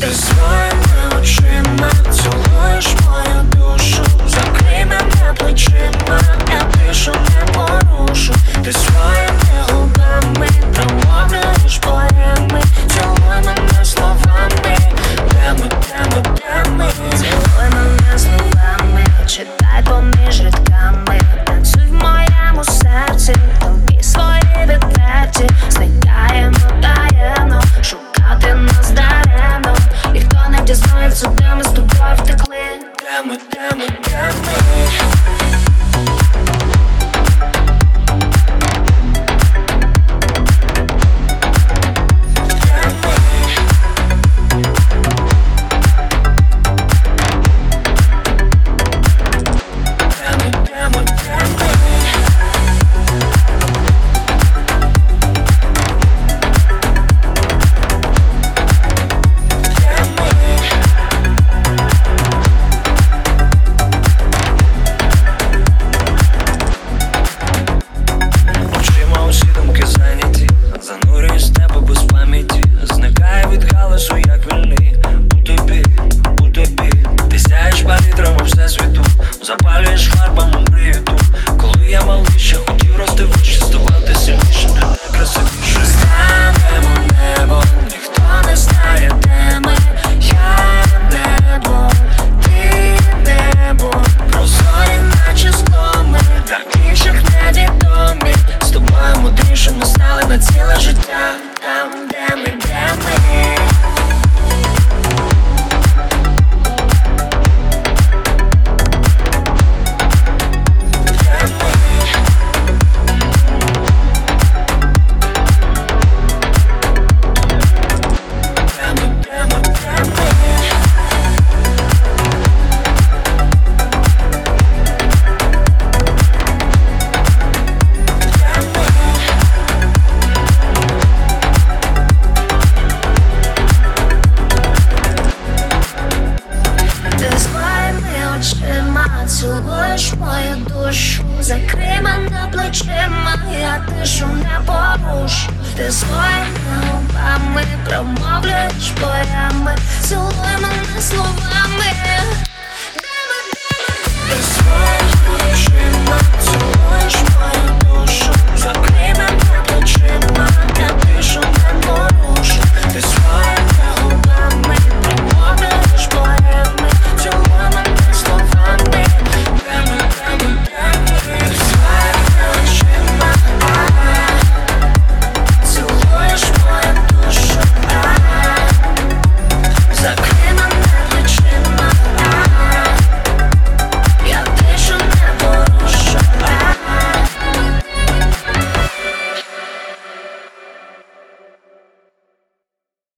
Ти своїми очима цілуєш мою душу. Закрий мене плечима, я тишу не порушу. Ти своїми губами промовляєш поеми. Цілуй мене словами, де ми, де ми, де ми. Цілуй мене словами, читай поміж рядками. Танцюй в моєму серці, тобі свої відверті. Зникаємо таємно, шукати нас даремно. Ніхто не дізнається, де ми з тобою втекли. Де ми, де ми, де ми. Занурююсь в небо без пам'яті, зникає від галасу, як вільний. У тобі ти сяєш палітрами всесвіту, запалюєш фарбами мрію. Коли я малий, ще хотів роздивитися, ставати сильніше, не красивіше. Станемо небо, ніхто не знає, де ми. Я небо, ти небо, прозорі наче скломи, для інших невідомі. З тобою мудрішими стали на ціле життя. Там, де ми, де ми. Цілуєш мою душу, закрий мене плечима, я тишу не порушу. Ти своїми губами промовляєш поеми. Цілуй мене словами.